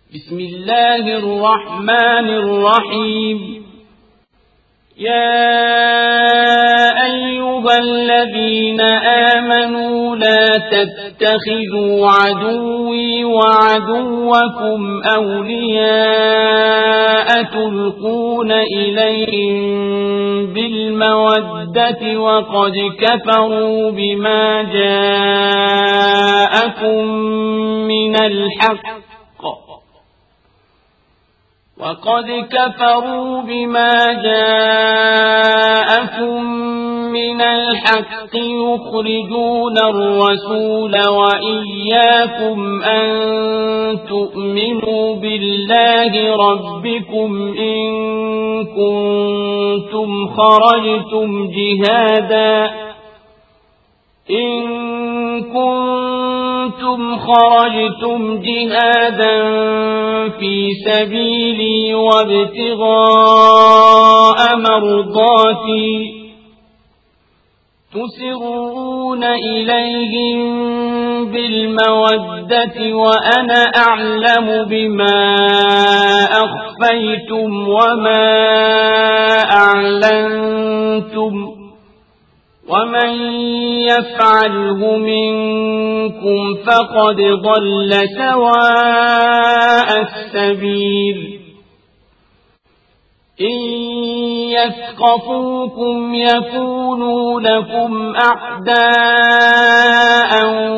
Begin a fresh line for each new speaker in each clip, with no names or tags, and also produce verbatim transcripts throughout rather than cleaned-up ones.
بسم الله الرحمن الرحيم. يا أيها الذين آمنوا لا تتخذوا عدوي وعدوكم أولياء تلقون إليهم بالمودة وقد كفروا بما جاءكم من الحق وقد كفروا بما جاءكم من الحق يخرجون الرسول وإياكم أن تؤمنوا بالله ربكم إن كنتم خرجتم جهادا إن كنتم خرجتم جهادا في سبيلي وابتغاء مرضاتي تسرون إليهم بالمودة وأنا أعلم بما أخفيتم وما أعلنتم ومن يفعله منكم فقد ضل سواء السبيل. إن يثقفوكم يكونوا لكم أعداء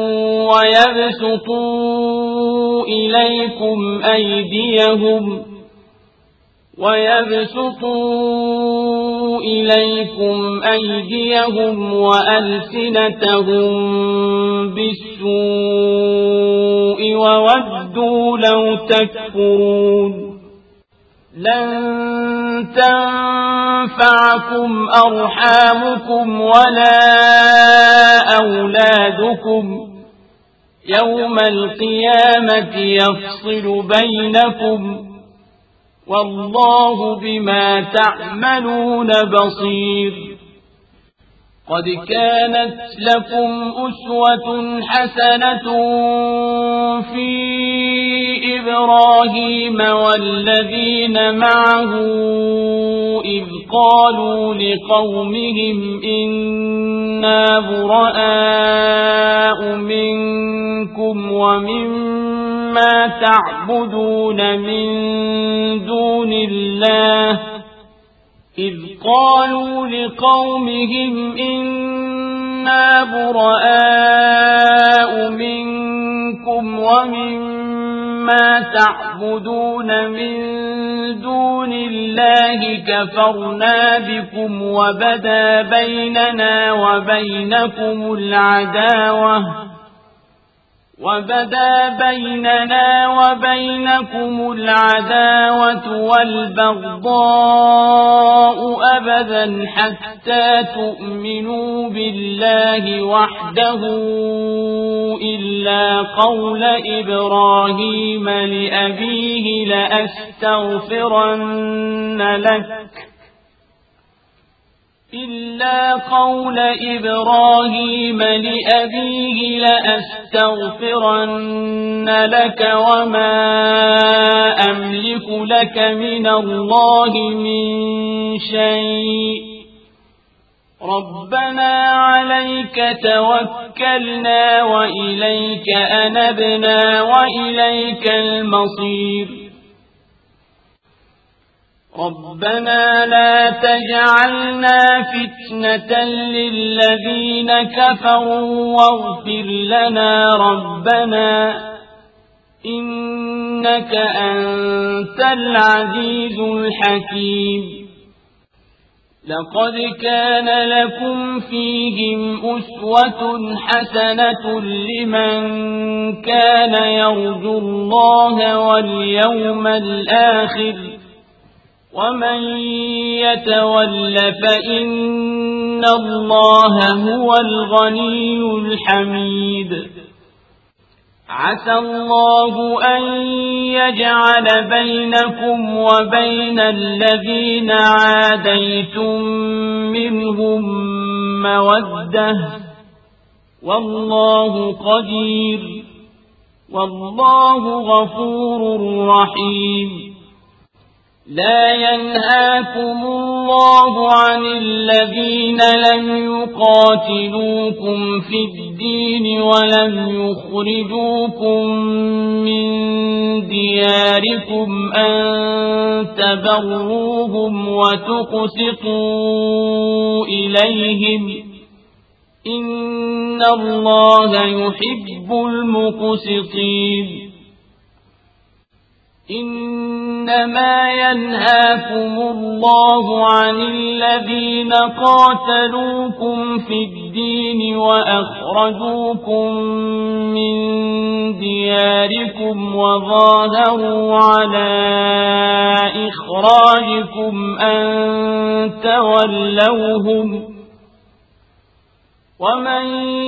ويبسطوا إليكم أيديهم ويبسطوا إليكم أيديهم وألسنتهم بالسوء وودوا لو تكفرون. لن تنفعكم أرحامكم ولا أولادكم يوم القيامة يفصل بينكم والله بما تعملون بصير. قد كانت لكم أسوة حسنة في إبراهيم والذين معه إذ قالوا لقومهم إنا براء منكم ومما تعبدون من دون الله إذ قالوا لقومهم إنا براء منكم ومما تعبدون من دون الله كفرنا بكم وبدا بيننا وبينكم العداوة وبدا بيننا وبينكم العداوة والبغضاء أبدا حتى تؤمنوا بالله وحده إلا قول إبراهيم لأبيه لأستغفرن لك إلا قول إبراهيم لأبيه لأستغفرن لك وما أملك لك من الله من شيء ربنا عليك توكلنا وإليك أنبنا وإليك المصير. ربنا لا تجعلنا فتنة للذين كفروا واغفر لنا ربنا إنك أنت العزيز الحكيم. لقد كان لكم فيهم أسوة حسنة لمن كان يرجو الله واليوم الآخر ومن يتول فإن الله هو الغني الحميد. عسى الله أن يجعل بينكم وبين الذين عاديتم منهم مودة والله قدير والله غفور رحيم. لا ينهاكم الله عن الذين لم يقاتلوكم في الدين ولم يخرجوكم من دياركم أن تبروهم وتقسطوا إليهم إن الله يحب المقسطين. إنما ينهاكم الله عن الذين قاتلوكم في الدين وأخرجوكم من دياركم وظاهروا على إخراجكم أن تولوهم ومن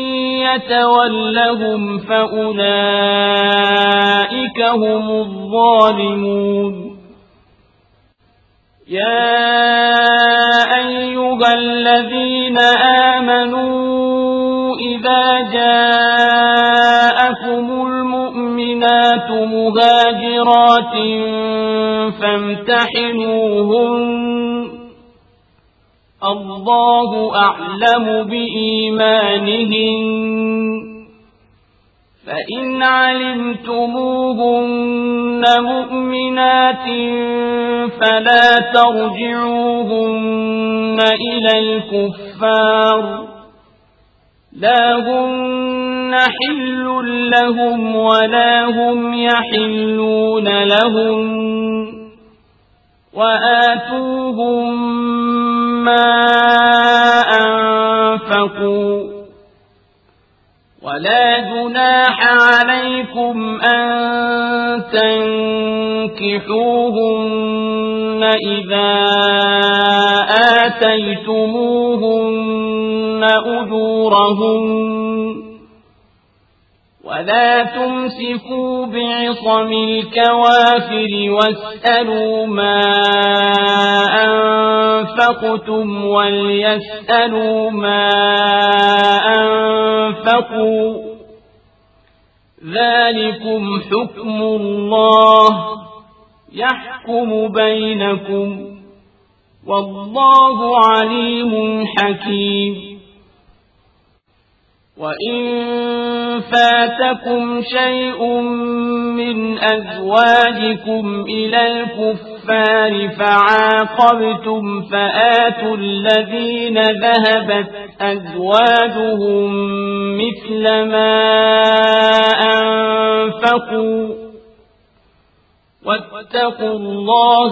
يتولهم فأولئك هم الظالمون. يا أيها الذين آمنوا إذا جاءكم المؤمنات مهاجرات فامتحنوهن الله أعلم بإيمانهن فإن علمتموهن مؤمنات فلا ترجعوهن إلى الكفار لا هن حل لهم ولا هم يحلون لهم وآتوهم ما أنفقوا ولا جناح عليكم أن تنكحوهن إذا آتيتموهن أجورهن ولا تمسكوا بعصم الكوافر واسألوا ما أنفقتم وليسألوا ما أنفقوا ذلكم حكم الله يحكم بينكم والله عليم حكيم. وإن فاتكم شيء من أزواجكم إلى الكفار فعاقبتم فآتوا الذين ذهبت أزواجهم مثل ما أنفقوا واتقوا الله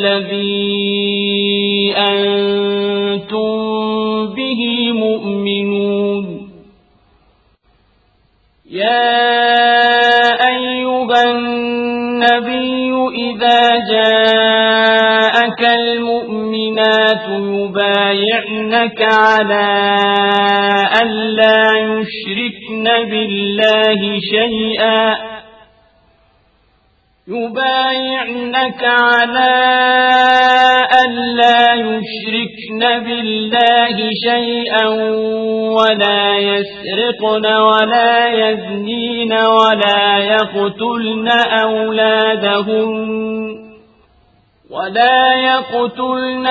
الذي أنتم به مؤمنون. يا أيها النبي إذا جاءك المؤمنات يبايعنك على أن لا يشركن بالله شيئا يبايعنك على أن لا يشركن بالله شيئا ولا يسرقن ولا يزنين ولا يقتلن أولادهن ولا يقتلن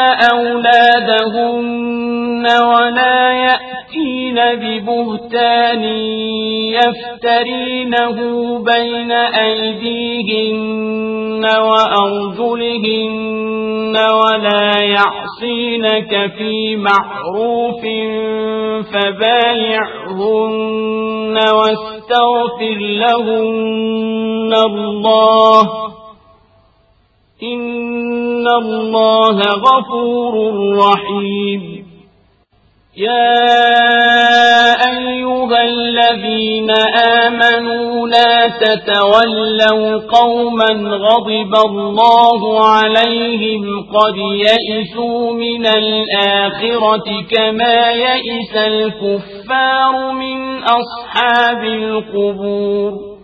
أولادهن ولا يأتين ببهتان يفترينه بين أيديهن وأرجلهن ولا يعصينك في معروف فبايعهن واستغفر لهن الله إن الله غفور رحيم. يا أيها الذين آمنوا لا تتولوا قوما غضب الله عليهم قد يئسوا من الآخرة كما يئس الكفار من أصحاب القبور.